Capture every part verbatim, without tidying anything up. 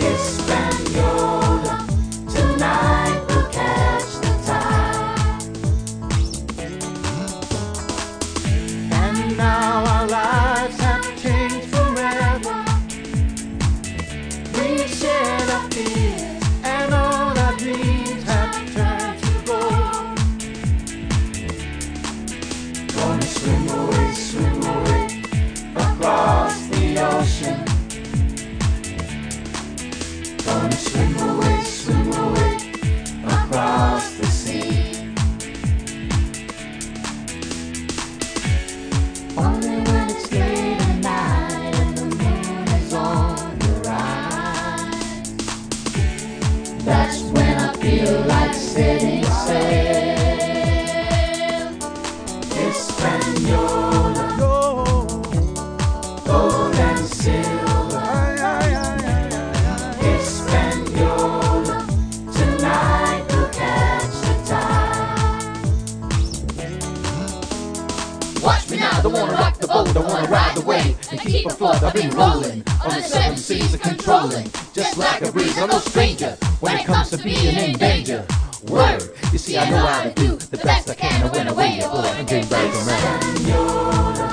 Hispaniola, tonight we'll catch the tide. And now our lives have changed forever. We've shared our fears and all our dreams have turned to gold. Gonna swim away, swim away across the ocean. Gonna swim away, swim away across the sea. Only when it's late at night and the moon is on the rise, that's when I feel like setting sail. Hispaniola, gold and silver. Hispaniola, tonight we'll catch the tide. Watch me now, don't wanna rock the boat, I wanna ride the wave and keep afloat. I've been rolling on the seven seas of controlling, just like a breeze. I'm no stranger when it comes to being in danger. Word, you see I know how to do the best I can. I went away, boy, and came back around. Hispaniola,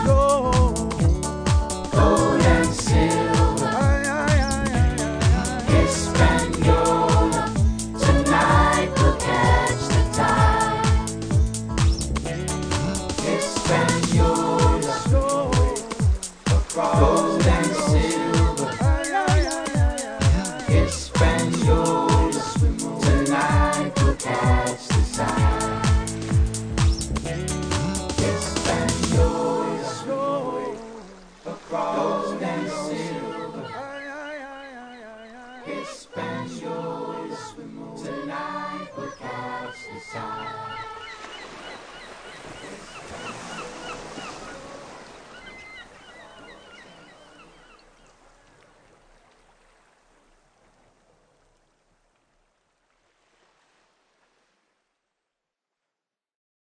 gold and silver. Hispaniola, tonight we'll catch the tide. Hispaniola, gold and silver. Hispaniola, tonight we'll catch the tide. Hispaniola, gold and silver. Hispaniola,